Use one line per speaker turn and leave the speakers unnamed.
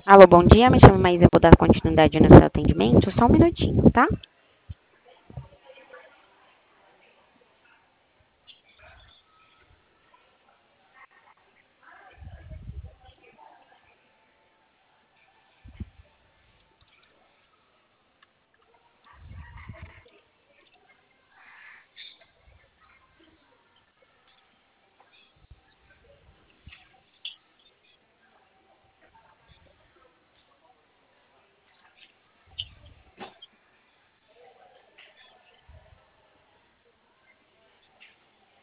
Alô, bom dia. Me chamo Maísa. Eu vou dar continuidade no seu atendimento. Só um minutinho, tá?